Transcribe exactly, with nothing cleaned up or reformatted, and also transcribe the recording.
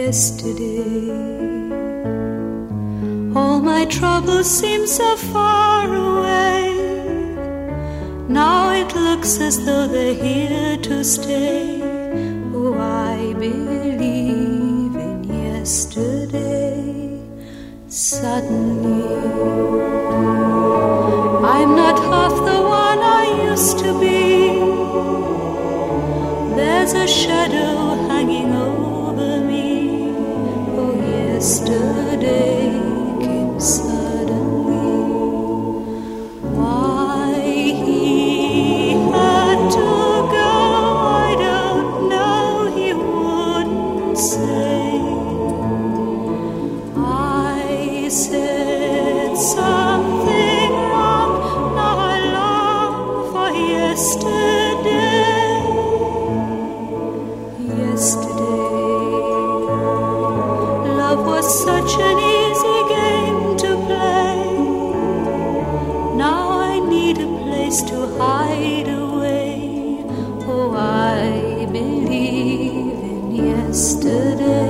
yesterday. All my troubles seem so far away. Now it looks as though they're here to stay. Oh, I believe in yesterday. Suddenly, I'm not half the one I used to be. There's a shadow hanging over me. Oh, yesterday came suddenly. Why he had to go, I don't know, he wouldn't say. I said something wrong, now I long for yesterday. Love was such an easy game to play. Now I need a place to hide away. Oh, I believe in yesterday.